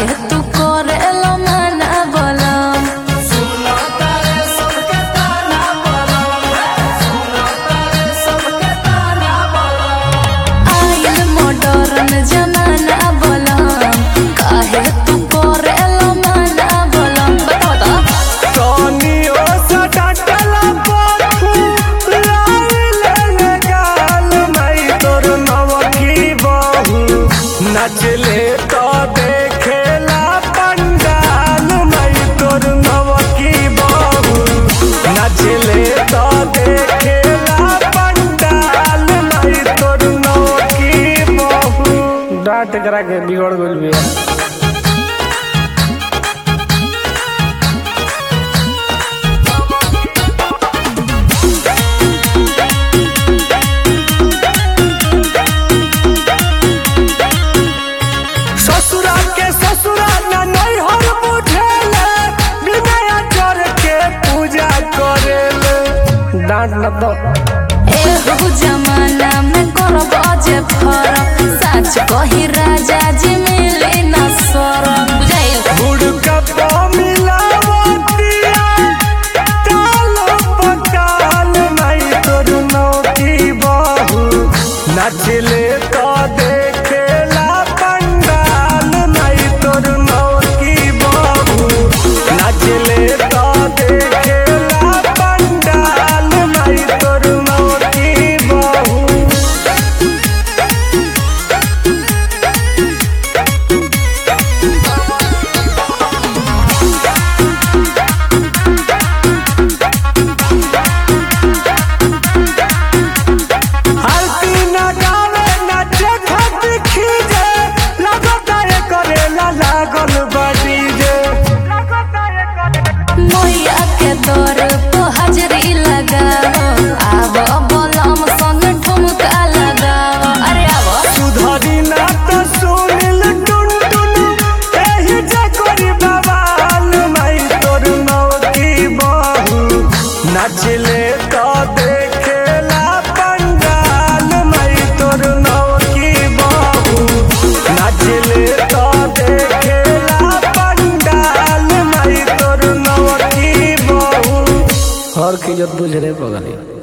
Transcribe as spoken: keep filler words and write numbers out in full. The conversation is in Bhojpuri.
तू करेलो मना बोलम सुनो तारे सबके ताना बोलम सुनो तारे सबके ताना बोलम आइल मॉडर्न जमाना बोलम काहे तू करेलो मना बोलम बता बता सोनियो सा डाटला पाखू लाइल गाल मई तोर नवकी बहू नचले तो देखेला पंडाल मई तोर नवकी बहू नचले तो देखेला पंडाल मई तोर नवकी बहू डांट करा के बिगड़ गइल बिया ससुरा के ससुरा ना नैहर बुझेले बिना चोर के पूजा करेले डांट न दो एहू जमाना में करब जे फरक सच कही राजा जी मिले न सरम बुझाइल गुड़ का मिलावतिया तालो पकाल नहीं तोर नौकी बहू नचले तो देखेला पंडाल नहीं तोर नौकी बहू नचले तो देखेला पंडाल नहीं तोर नौकी बहू हल्दी न गावे नाचे खाती खीजे लगता है करेला लागल बाटी जे मैया के दर तो हाजरी लगाओ आब बलम संग ठुमका लगाओ अरे आब सुधरी ना तो सुनिल टुन टुन एही जे करी बवाल मई तोर नौकी बहू नचले तो देखेला पंडाल मई तोर नौकी बहू नचले तो देखेला पंडाल मई तोर नौकी बहू हर की इज्जत बुझ रे पगली।